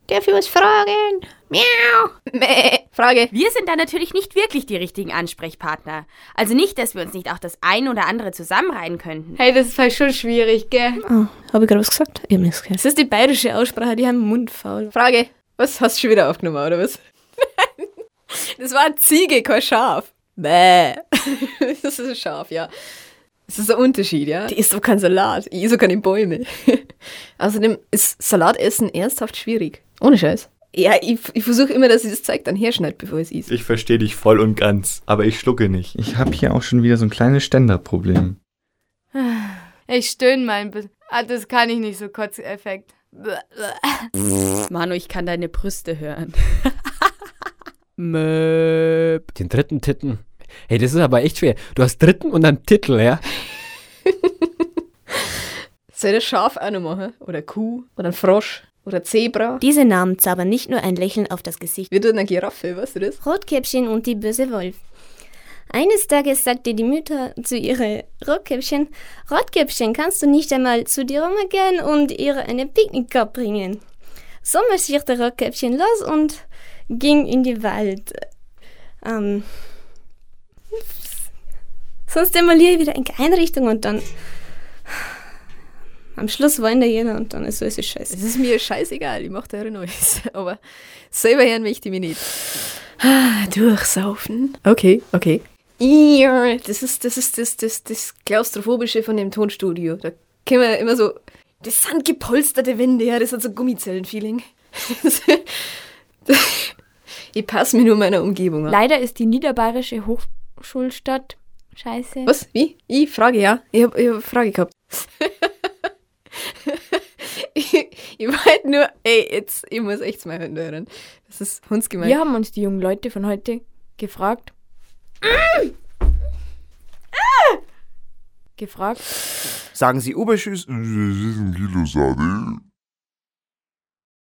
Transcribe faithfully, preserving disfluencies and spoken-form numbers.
darf ich was fragen? Miau. Mäh. Frage. Wir sind da natürlich nicht wirklich die richtigen Ansprechpartner. Also nicht, dass wir uns nicht auch das ein oder andere zusammenreihen könnten. Hey, das ist halt schon schwierig, gell? Oh, habe ich gerade was gesagt? Ich hab nichts gehört. Das ist die bayerische Aussprache, die haben Mund faul. Frage. Was, hast du schon wieder aufgenommen, oder was? Das war eine Ziege, kein Schaf. Bäh. Das ist ein Schaf, ja. Das ist ein Unterschied, ja. Die isst doch keinen Salat. Ich esse keine Bäume. Außerdem ist Salatessen ernsthaft schwierig. Ohne Scheiß. Ja, ich, ich versuche immer, dass ich das Zeug dann herschneide, bevor ich es esse. Ich verstehe dich voll und ganz, aber ich schlucke nicht. Ich habe hier auch schon wieder so ein kleines Ständerproblem. Ich stöhne mal ein bisschen. Ah, das kann ich nicht, so Kotzeffekt. Manu, ich kann deine Brüste hören. Möp. Den dritten Titten. Hey, das ist aber echt schwer. Du hast dritten und dann Titel, ja? Soll das Schaf auch noch machen? Oder Kuh? Oder ein Frosch? Oder Zebra? Diese Namen zaubern nicht nur ein Lächeln auf das Gesicht. Wird eine Giraffe, weißt du das? Rotkäppchen und die böse Wolf. Eines Tages sagte die Mutter zu ihrem Rotkäppchen, Rotkäppchen, kannst du nicht einmal zu der Oma gehen und ihr eine Picknick bringen? So marschierte Rotkäppchen los und ging in den Wald. Ähm, sonst demoliere ich wieder eine Einrichtung und dann am Schluss weint da jeder und dann ist alles scheiße. Es ist mir scheißegal, ich mache da ja Neues. Aber selber hören möchte ich mich nicht. Ah, durchsaufen. Okay, okay. Ja, das ist das, ist das, das, das Klaustrophobische von dem Tonstudio. Da können wir immer so, das sind gepolsterte Wände, ja, das hat so Gummizellen-Feeling. Ich passe mich nur meiner Umgebung an. Leider ist die niederbayerische Hochschulstadt scheiße. Was? Wie? Ich frage, ja. Ich habe hab eine Frage gehabt. ich, ich wollte nur, ey, jetzt, ich muss echt mal hören. Das ist hundsgemein. Wir haben uns die jungen Leute von heute gefragt. gefragt. Sagen Sie Oberschüss. Kilo Sahne.